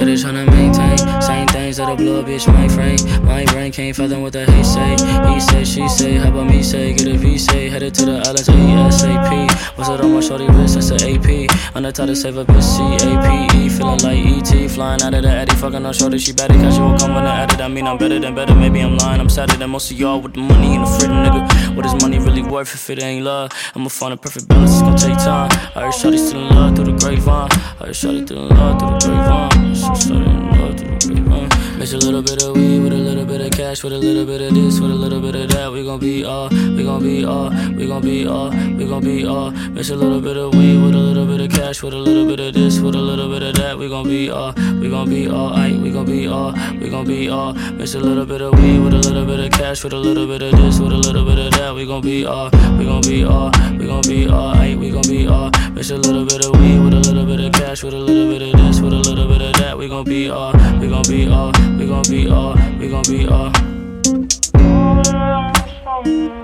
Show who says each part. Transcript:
Speaker 1: said they tryna maintain same things that'll blow a bitch my frame. My brain can't fathom what the hate say. He say, she say, how about me say? Get a V say, headed to the islands ASAP. What's it on my shorty wrist? That's an AP. On the top to save a bitch CAPE. Feeling like ET, flying out of the Addy. Fucking on shorty, she better casual, come when I added. I mean I'm better than better, maybe I'm lying. I'm sadder than most of y'all with the money and the freedom, nigga. What is money really worth if it ain't love? I'ma find a perfect balance, it's gon' take time. I heard shorty still in love through the grapevine. I heard shorty still in love through the grapevine. Shorty in love through the grapevine. Mix a little bit of weed with a little bit of cash, with a little bit of this, with a little bit of that. We gon' be all, we gon' be all, we gon' be all, we gon' be all. Mix a little bit of weed with a little bit of cash, with a little bit of this, with a little bit of that. We gon' be all, we gon' be all, aight, we gon' be all, we gon' be all. Mix a little bit of weed with a little bit of cash, with a little bit of this, with a little bit of that. We gon' be all, we gon' be all, we gon' be all, aight, we gon' be all. Mix a little bit of weed with a little bit of cash, with a little bit of this, with a little bit of that. We gon' be all, we gon' be all, we gon' be all, we gon' be all.